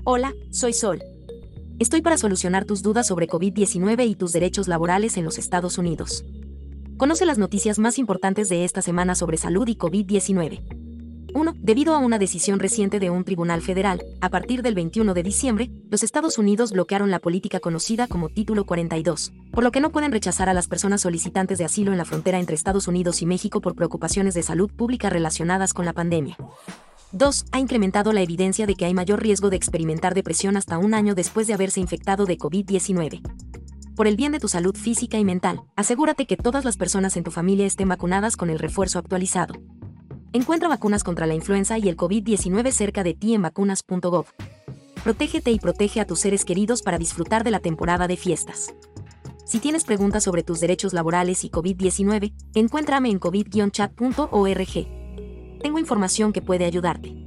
Hola, soy Sol. Estoy para solucionar tus dudas sobre COVID-19 y tus derechos laborales en los Estados Unidos. Conoce las noticias más importantes de esta semana sobre salud y COVID-19. 1. Debido a una decisión reciente de un tribunal federal, a partir del 21 de diciembre, los Estados Unidos bloquearon la política conocida como Título 42, por lo que no pueden rechazar a las personas solicitantes de asilo en la frontera entre Estados Unidos y México por preocupaciones de salud pública relacionadas con la pandemia. 2. Ha incrementado la evidencia de que hay mayor riesgo de experimentar depresión hasta un año después de haberse infectado de COVID-19. Por el bien de tu salud física y mental, asegúrate que todas las personas en tu familia estén vacunadas con el refuerzo actualizado. Encuentra vacunas contra la influenza y el COVID-19 cerca de ti en vacunas.gov. Protégete y protege a tus seres queridos para disfrutar de la temporada de fiestas. Si tienes preguntas sobre tus derechos laborales y COVID-19, encuéntrame en covid-chat.org. Tengo información que puede ayudarte.